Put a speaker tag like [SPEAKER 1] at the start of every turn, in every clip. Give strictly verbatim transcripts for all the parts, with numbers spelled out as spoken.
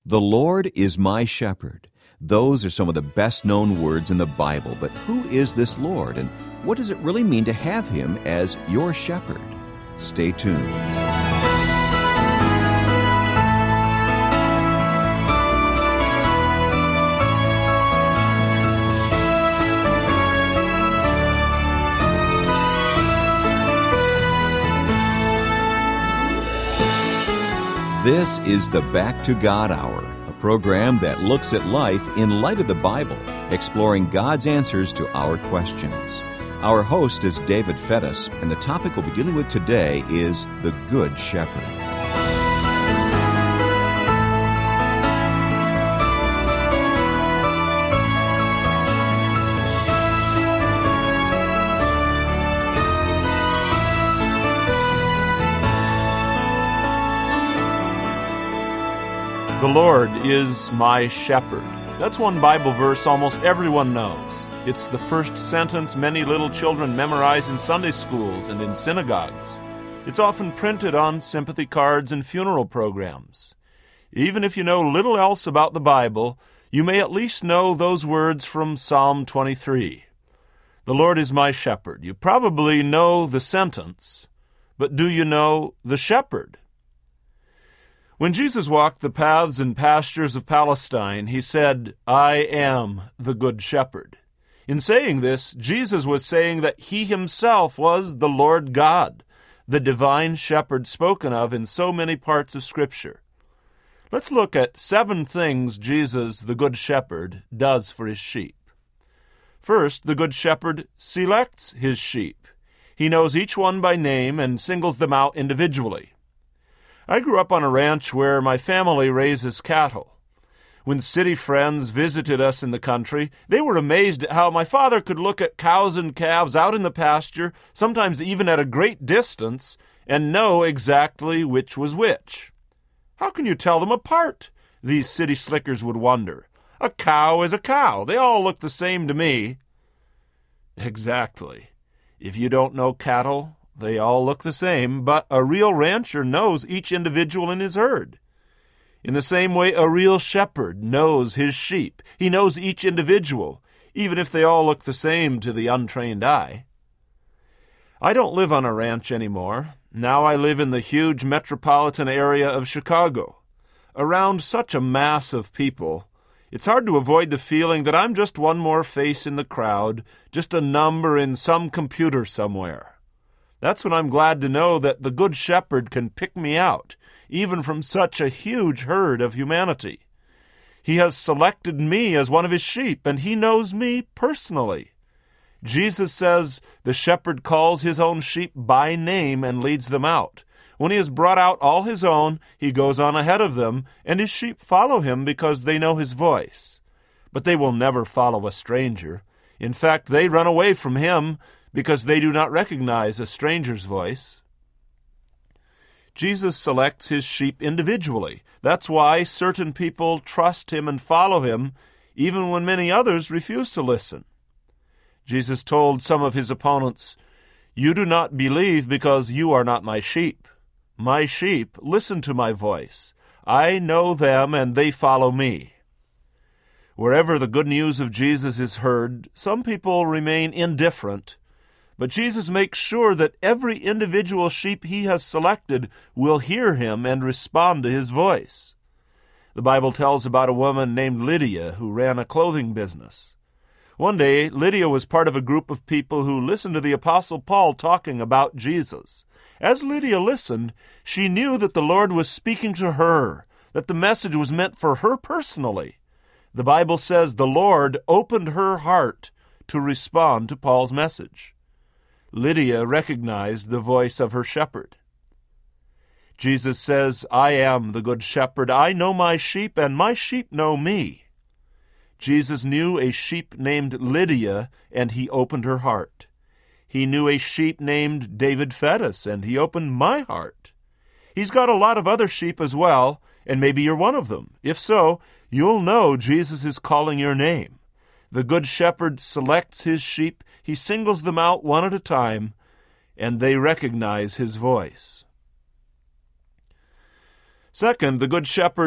[SPEAKER 1] The Lord is my shepherd. Those are some of the best-known words in the Bible, but who is this Lord, and what does it really mean to have Him as your shepherd? Stay tuned. This is the Back to God Hour, a program that looks at life in light of the Bible, exploring God's answers to our questions. Our host is David Fettis, and the topic we'll be dealing with today is the Good Shepherd.
[SPEAKER 2] The Lord is my shepherd. That's one Bible verse almost everyone knows. It's the first sentence many little children memorize in Sunday schools and in synagogues. It's often printed on sympathy cards and funeral programs. Even if you know little else about the Bible, you may at least know those words from Psalm twenty-three. The Lord is my shepherd. You probably know the sentence, but do you know the shepherd? When Jesus walked the paths and pastures of Palestine, he said, I am the Good Shepherd. In saying this, Jesus was saying that he himself was the Lord God, the divine shepherd spoken of in so many parts of Scripture. Let's look at seven things Jesus, the Good Shepherd, does for his sheep. First, the Good Shepherd selects his sheep. He knows each one by name and singles them out individually. I grew up on a ranch where my family raises cattle. When city friends visited us in the country, they were amazed at how my father could look at cows and calves out in the pasture, sometimes even at a great distance, and know exactly which was which. How can you tell them apart? These city slickers would wonder. A cow is a cow. They all look the same to me. Exactly. If you don't know cattle, they all look the same, but a real rancher knows each individual in his herd. In the same way, a real shepherd knows his sheep. He knows each individual, even if they all look the same to the untrained eye. I don't live on a ranch anymore. Now I live in the huge metropolitan area of Chicago. Around such a mass of people, it's hard to avoid the feeling that I'm just one more face in the crowd, just a number in some computer somewhere. That's when I'm glad to know that the Good Shepherd can pick me out, even from such a huge herd of humanity. He has selected me as one of his sheep, and he knows me personally. Jesus says the shepherd calls his own sheep by name and leads them out. When he has brought out all his own, he goes on ahead of them, and his sheep follow him because they know his voice. But they will never follow a stranger. In fact, they run away from him because they do not recognize a stranger's voice. Jesus selects his sheep individually. That's why certain people trust him and follow him, even when many others refuse to listen. Jesus told some of his opponents, You do not believe because you are not my sheep. My sheep listen to my voice. I know them and they follow me. Wherever the good news of Jesus is heard, some people remain indifferent, but Jesus makes sure that every individual sheep he has selected will hear him and respond to his voice. The Bible tells about a woman named Lydia who ran a clothing business. One day, Lydia was part of a group of people who listened to the Apostle Paul talking about Jesus. As Lydia listened, she knew that the Lord was speaking to her, that the message was meant for her personally. The Bible says the Lord opened her heart to respond to Paul's message. Lydia recognized the voice of her shepherd. Jesus says, I am the good shepherd. I know my sheep, and my sheep know me. Jesus knew a sheep named Lydia, and he opened her heart. He knew a sheep named David Fettis, and he opened my heart. He's got a lot of other sheep as well, and maybe you're one of them. If so, you'll know Jesus is calling your name. The Good Shepherd selects his sheep, he singles them out one at a time, and they recognize his voice. Second, the Good Shepherd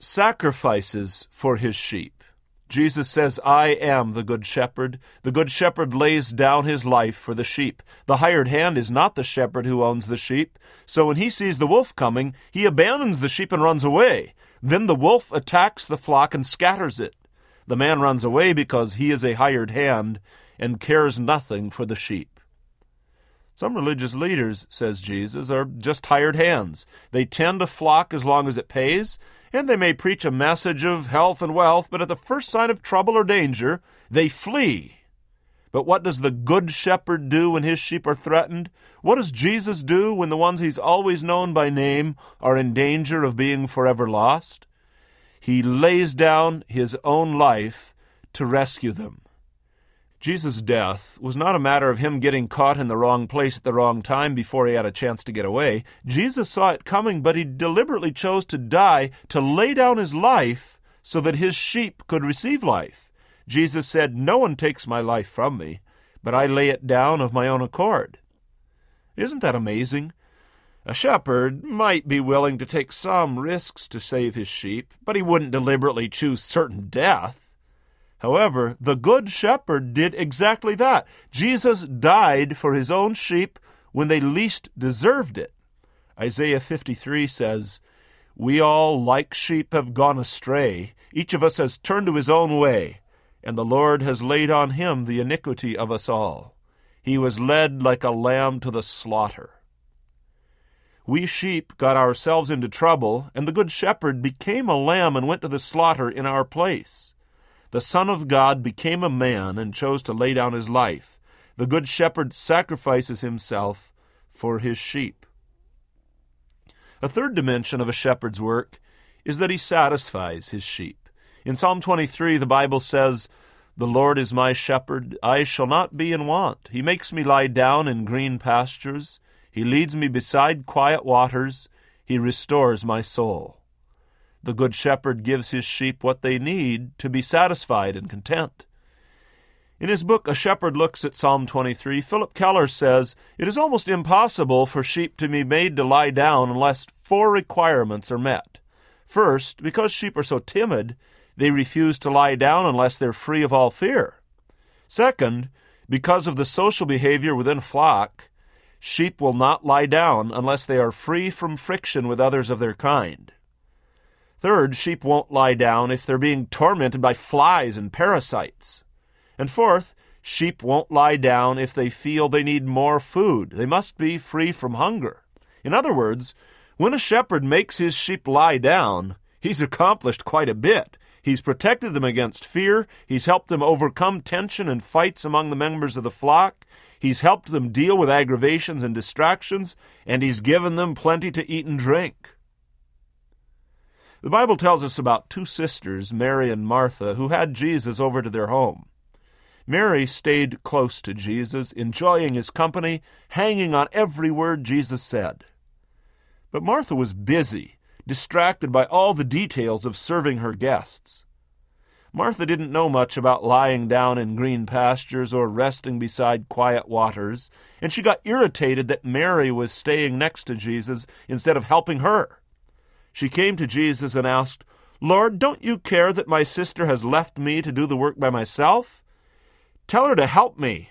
[SPEAKER 2] sacrifices for his sheep. Jesus says, I am the good shepherd. The good shepherd lays down his life for the sheep. The hired hand is not the shepherd who owns the sheep. So when he sees the wolf coming, he abandons the sheep and runs away. Then the wolf attacks the flock and scatters it. The man runs away because he is a hired hand and cares nothing for the sheep. Some religious leaders, says Jesus, are just hired hands. They tend a flock as long as it pays, and they may preach a message of health and wealth, but at the first sign of trouble or danger, they flee. But what does the good shepherd do when his sheep are threatened? What does Jesus do when the ones he's always known by name are in danger of being forever lost? He lays down his own life to rescue them. Jesus' death was not a matter of him getting caught in the wrong place at the wrong time before he had a chance to get away. Jesus saw it coming, but he deliberately chose to die, to lay down his life so that his sheep could receive life. Jesus said, no one takes my life from me, but I lay it down of my own accord. Isn't that amazing? A shepherd might be willing to take some risks to save his sheep, but he wouldn't deliberately choose certain death. However, the good shepherd did exactly that. Jesus died for his own sheep when they least deserved it. Isaiah fifty-three says, we all like sheep have gone astray. Each of us has turned to his own way, and the Lord has laid on him the iniquity of us all. He was led like a lamb to the slaughter. We sheep got ourselves into trouble, and the good shepherd became a lamb and went to the slaughter in our place. The Son of God became a man and chose to lay down his life. The good shepherd sacrifices himself for his sheep. A third dimension of a shepherd's work is that he satisfies his sheep. In Psalm twenty-three, the Bible says, the Lord is my shepherd, I shall not be in want. He makes me lie down in green pastures. He leads me beside quiet waters. He restores my soul. The good shepherd gives his sheep what they need to be satisfied and content. In his book, A Shepherd Looks at Psalm twenty-three, Philip Keller says, it is almost impossible for sheep to be made to lie down unless four requirements are met. First, because sheep are so timid, they refuse to lie down unless they're free of all fear. Second, because of the social behavior within a flock, sheep will not lie down unless they are free from friction with others of their kind. Third, sheep won't lie down if they're being tormented by flies and parasites. And fourth, sheep won't lie down if they feel they need more food. They must be free from hunger. In other words, when a shepherd makes his sheep lie down, he's accomplished quite a bit. He's protected them against fear. He's helped them overcome tension and fights among the members of the flock. He's helped them deal with aggravations and distractions, and he's given them plenty to eat and drink. The Bible tells us about two sisters, Mary and Martha, who had Jesus over to their home. Mary stayed close to Jesus, enjoying his company, hanging on every word Jesus said. But Martha was busy, distracted by all the details of serving her guests. Martha didn't know much about lying down in green pastures or resting beside quiet waters, and she got irritated that Mary was staying next to Jesus instead of helping her. She came to Jesus and asked, Lord, don't you care that my sister has left me to do the work by myself? Tell her to help me.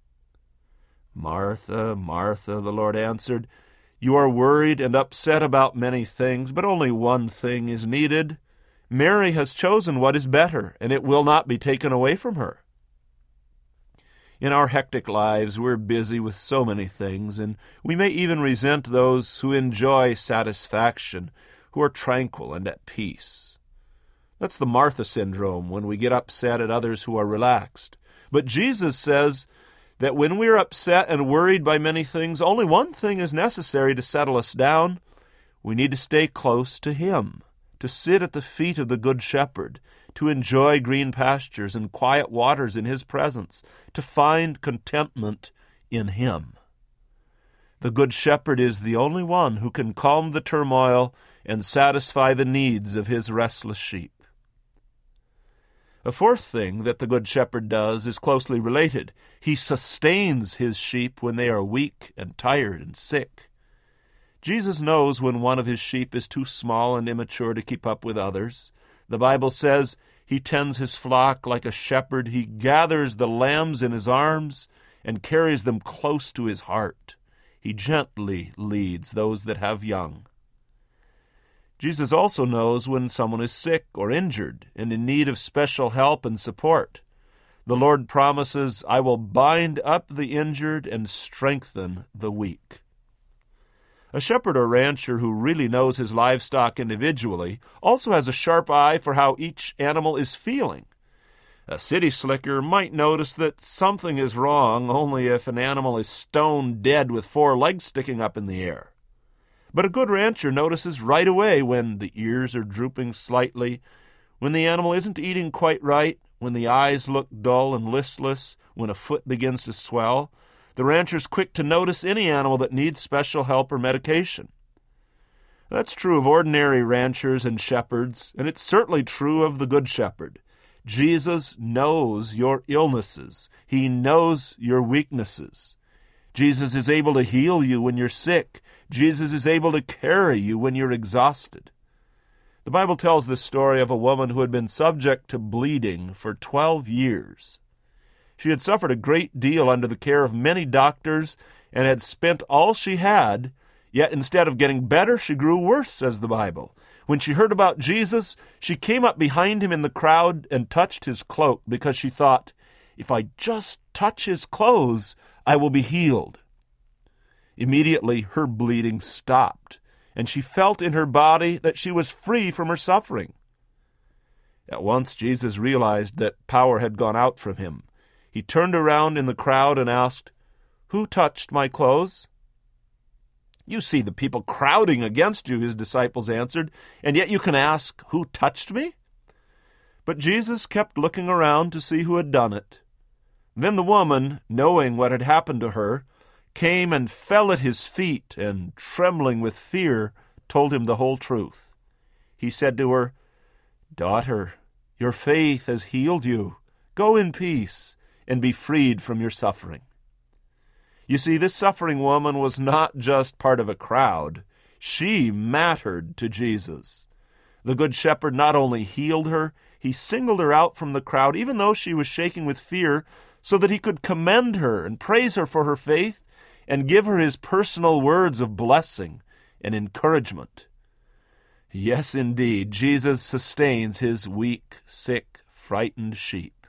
[SPEAKER 2] Martha, Martha, the Lord answered, you are worried and upset about many things, but only one thing is needed. Mary has chosen what is better, and it will not be taken away from her. In our hectic lives, we're busy with so many things, and we may even resent those who enjoy satisfaction, who are tranquil and at peace. That's the Martha syndrome, when we get upset at others who are relaxed. But Jesus says that when we are upset and worried by many things, only one thing is necessary to settle us down. We need to stay close to him, to sit at the feet of the Good Shepherd, to enjoy green pastures and quiet waters in his presence, to find contentment in him. The Good Shepherd is the only one who can calm the turmoil and satisfy the needs of his restless sheep. A fourth thing that the Good Shepherd does is closely related. He sustains his sheep when they are weak and tired and sick. Jesus knows when one of his sheep is too small and immature to keep up with others. The Bible says he tends his flock like a shepherd. He gathers the lambs in his arms and carries them close to his heart. He gently leads those that have young. Jesus also knows when someone is sick or injured and in need of special help and support. The Lord promises, "I will bind up the injured and strengthen the weak." A shepherd or rancher who really knows his livestock individually also has a sharp eye for how each animal is feeling. A city slicker might notice that something is wrong only if an animal is stone dead with four legs sticking up in the air. But a good rancher notices right away when the ears are drooping slightly, when the animal isn't eating quite right, when the eyes look dull and listless, when a foot begins to swell. The rancher's quick to notice any animal that needs special help or medication. That's true of ordinary ranchers and shepherds, and it's certainly true of the Good Shepherd. Jesus knows your illnesses. He knows your weaknesses. Jesus is able to heal you when you're sick. Jesus is able to carry you when you're exhausted. The Bible tells the story of a woman who had been subject to bleeding for twelve years. She had suffered a great deal under the care of many doctors and had spent all she had, yet instead of getting better, she grew worse, says the Bible. When she heard about Jesus, she came up behind him in the crowd and touched his cloak because she thought, "If I just touch his clothes, I will be healed." Immediately, her bleeding stopped, and she felt in her body that she was free from her suffering. At once, Jesus realized that power had gone out from him. He turned around in the crowd and asked, "Who touched my clothes?" "You see the people crowding against you," his disciples answered, "and yet you can ask, 'Who touched me?'" But Jesus kept looking around to see who had done it. Then the woman, knowing what had happened to her, came and fell at his feet, and, trembling with fear, told him the whole truth. He said to her, "Daughter, your faith has healed you. Go in peace and be freed from your suffering." You see, this suffering woman was not just part of a crowd. She mattered to Jesus. The Good Shepherd not only healed her, he singled her out from the crowd, even though she was shaking with fear, so that he could commend her and praise her for her faith and give her his personal words of blessing and encouragement. Yes, indeed, Jesus sustains his weak, sick, frightened sheep.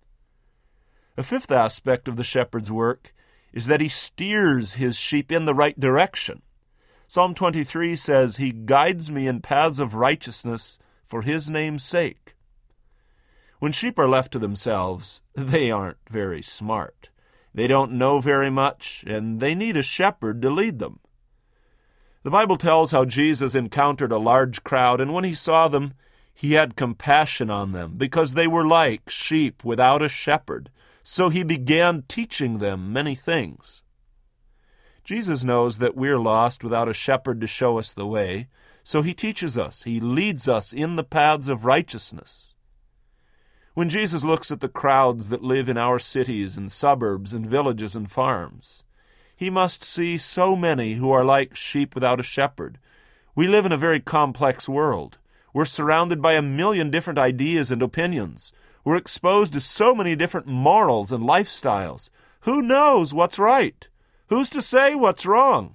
[SPEAKER 2] A fifth aspect of the shepherd's work is that he steers his sheep in the right direction. Psalm twenty-three says, "He guides me in paths of righteousness for his name's sake." When sheep are left to themselves, they aren't very smart. They don't know very much, and they need a shepherd to lead them. The Bible tells how Jesus encountered a large crowd, and when he saw them, he had compassion on them, because they were like sheep without a shepherd. So he began teaching them many things. Jesus knows that we're lost without a shepherd to show us the way, so he teaches us. He leads us in the paths of righteousness. When Jesus looks at the crowds that live in our cities and suburbs and villages and farms, he must see so many who are like sheep without a shepherd. We live in a very complex world. We're surrounded by a million different ideas and opinions. We're exposed to so many different morals and lifestyles. Who knows what's right? Who's to say what's wrong?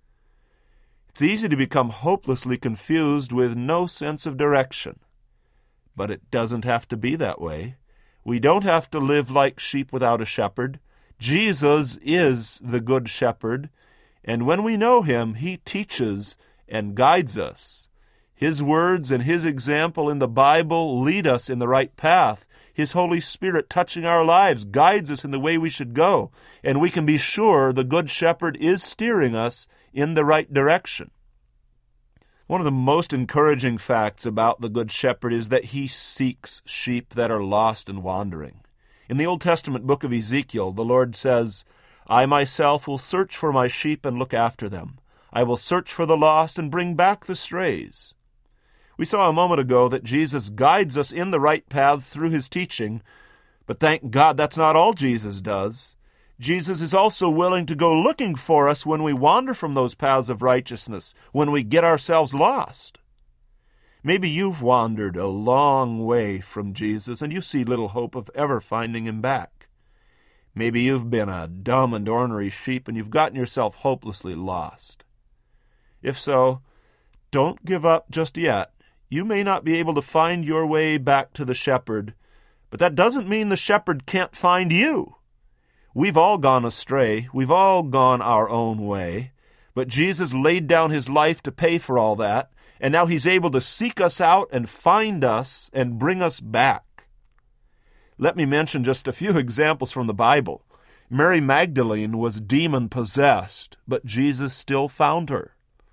[SPEAKER 2] It's easy to become hopelessly confused with no sense of direction. But it doesn't have to be that way. We don't have to live like sheep without a shepherd. Jesus is the Good Shepherd, and when we know him, he teaches and guides us. His words and his example in the Bible lead us in the right path. His Holy Spirit touching our lives guides us in the way we should go, and we can be sure the Good Shepherd is steering us in the right direction. One of the most encouraging facts about the Good Shepherd is that he seeks sheep that are lost and wandering. In the Old Testament book of Ezekiel, the Lord says, "I myself will search for my sheep and look after them. I will search for the lost and bring back the strays." We saw a moment ago that Jesus guides us in the right paths through his teaching, but thank God that's not all Jesus does. Jesus is also willing to go looking for us when we wander from those paths of righteousness, when we get ourselves lost. Maybe you've wandered a long way from Jesus and you see little hope of ever finding him back. Maybe you've been a dumb and ornery sheep and you've gotten yourself hopelessly lost. If so, don't give up just yet. You may not be able to find your way back to the shepherd, but that doesn't mean the shepherd can't find you. We've all gone astray. We've all gone our own way. But Jesus laid down his life to pay for all that, and now he's able to seek us out and find us and bring us back. Let me mention just a few examples from the Bible. Mary Magdalene was demon-possessed, but Jesus still found her.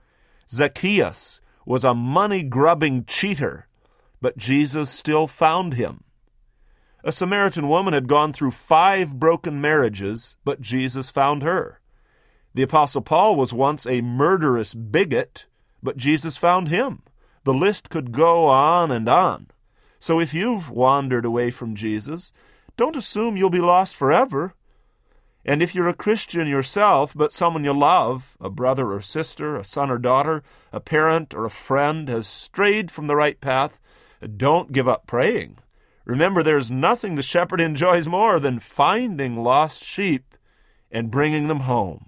[SPEAKER 2] Zacchaeus was a money-grubbing cheater, but Jesus still found him. A Samaritan woman had gone through five broken marriages, but Jesus found her. The Apostle Paul was once a murderous bigot, but Jesus found him. The list could go on and on. So if you've wandered away from Jesus, don't assume you'll be lost forever. And if you're a Christian yourself, but someone you love, a brother or sister, a son or daughter, a parent or a friend, has strayed from the right path, don't give up praying. Remember, there's nothing the shepherd enjoys more than finding lost sheep and bringing them home.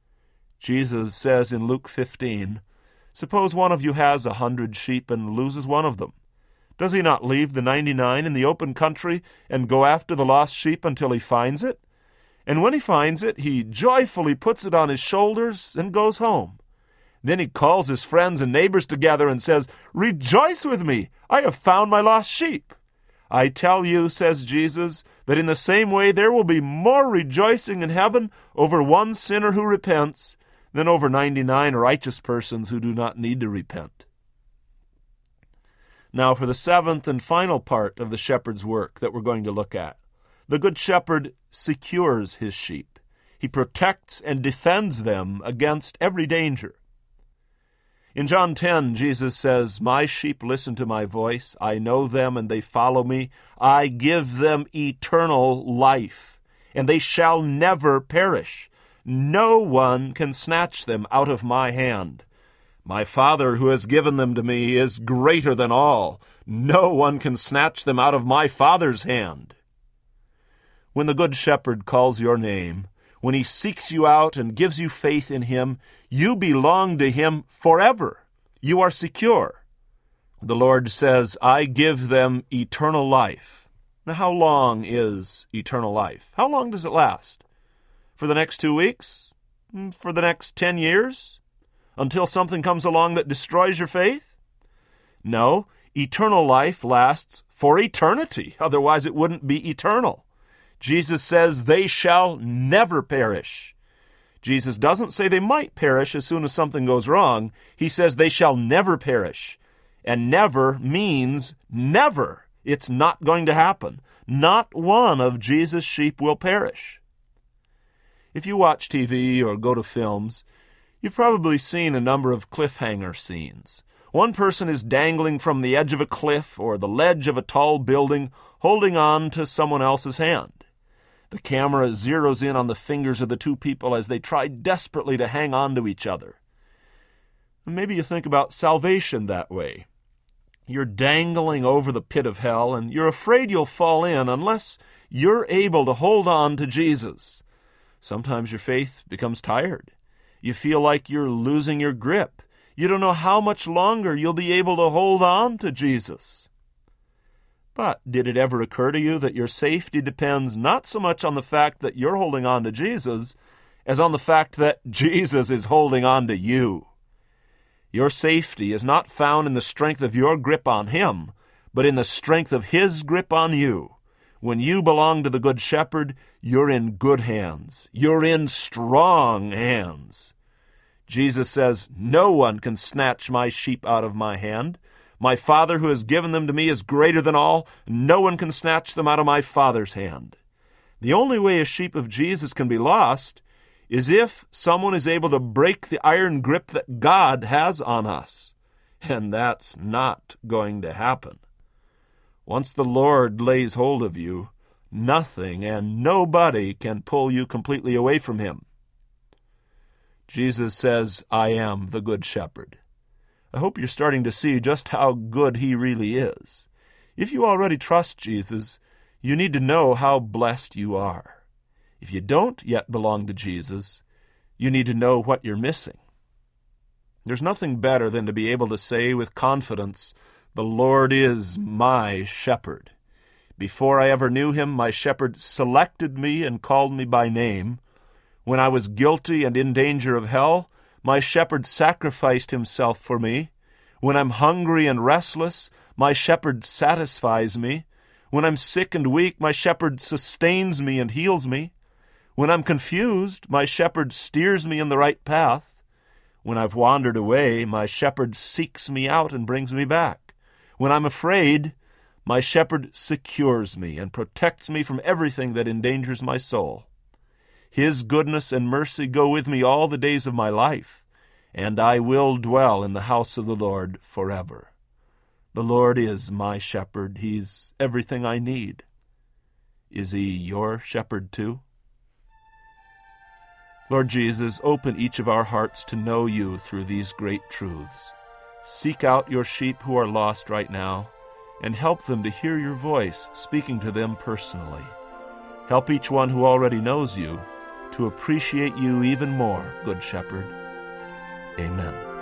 [SPEAKER 2] Jesus says in Luke fifteen, "Suppose one of you has a hundred sheep and loses one of them. Does he not leave the ninety-nine in the open country and go after the lost sheep until he finds it? And when he finds it, he joyfully puts it on his shoulders and goes home. Then he calls his friends and neighbors together and says, 'Rejoice with me, I have found my lost sheep.' I tell you," says Jesus, "that in the same way there will be more rejoicing in heaven over one sinner who repents than over ninety-nine righteous persons who do not need to repent." Now for the seventh and final part of the shepherd's work that we're going to look at. The Good Shepherd secures his sheep. He protects and defends them against every danger. In John ten, Jesus says, "My sheep listen to my voice. I know them, and they follow me. I give them eternal life, and they shall never perish. No one can snatch them out of my hand. My Father who has given them to me is greater than all. No one can snatch them out of my Father's hand." When the Good Shepherd calls your name, when he seeks you out and gives you faith in him, you belong to him forever. You are secure. The Lord says, "I give them eternal life." Now, how long is eternal life? How long does it last? For the next two weeks? For the next ten years? Until something comes along that destroys your faith? No, eternal life lasts for eternity. Otherwise, it wouldn't be eternal. Jesus says they shall never perish. Jesus doesn't say they might perish as soon as something goes wrong. He says they shall never perish. And never means never. It's not going to happen. Not one of Jesus' sheep will perish. If you watch T V or go to films, you've probably seen a number of cliffhanger scenes. One person is dangling from the edge of a cliff or the ledge of a tall building, holding on to someone else's hand. The camera zeroes in on the fingers of the two people as they try desperately to hang on to each other. Maybe you think about salvation that way. You're dangling over the pit of hell, and you're afraid you'll fall in unless you're able to hold on to Jesus. Sometimes your faith becomes tired. You feel like you're losing your grip. You don't know how much longer you'll be able to hold on to Jesus. But did it ever occur to you that your safety depends not so much on the fact that you're holding on to Jesus as on the fact that Jesus is holding on to you? Your safety is not found in the strength of your grip on him, but in the strength of his grip on you. When you belong to the Good Shepherd, you're in good hands. You're in strong hands. Jesus says, "No one can snatch my sheep out of my hand. My Father who has given them to me is greater than all. No one can snatch them out of my Father's hand." The only way a sheep of Jesus can be lost is if someone is able to break the iron grip that God has on us. And that's not going to happen. Once the Lord lays hold of you, Nothing and nobody can pull you completely away from him. Jesus says, I am the Good Shepherd. I hope you're starting to see just how good he really is. If you already trust Jesus, you need to know how blessed you are. If you don't yet belong to Jesus, you need to know what you're missing. There's nothing better than to be able to say with confidence, the Lord is my shepherd. Before I ever knew him, my shepherd selected me and called me by name. When I was guilty and in danger of hell, my shepherd sacrificed himself for me. When I'm hungry and restless, my shepherd satisfies me. When I'm sick and weak, my shepherd sustains me and heals me. When I'm confused, my shepherd steers me in the right path. When I've wandered away, my shepherd seeks me out and brings me back. When I'm afraid, my shepherd secures me and protects me from everything that endangers my soul. His goodness and mercy go with me all the days of my life, and I will dwell in the house of the Lord forever. The Lord is my shepherd. He's everything I need. Is he your shepherd too? Lord Jesus, open each of our hearts to know you through these great truths. Seek out your sheep who are lost right now, and help them to hear your voice speaking to them personally. Help each one who already knows you to appreciate you even more, Good Shepherd. Amen.